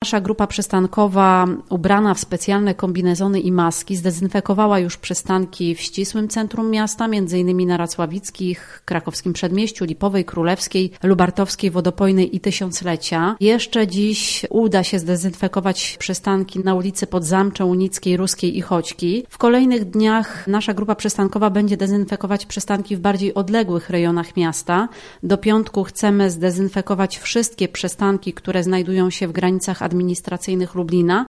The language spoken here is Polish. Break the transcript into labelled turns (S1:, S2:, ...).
S1: Nasza grupa przystankowa, ubrana w specjalne kombinezony i maski, zdezynfekowała już przystanki w ścisłym centrum miasta, m.in. na Racławickich, Krakowskim Przedmieściu, Lipowej, Królewskiej, Lubartowskiej, Wodopojnej i Tysiąclecia. Jeszcze dziś uda się zdezynfekować przystanki na ulicy Podzamcze, Unickiej, Ruskiej i Choćki. W kolejnych dniach nasza grupa przystankowa będzie dezynfekować przystanki w bardziej odległych rejonach miasta. Do piątku chcemy zdezynfekować wszystkie przystanki, które znajdują się w granicach administracyjnych Lublina.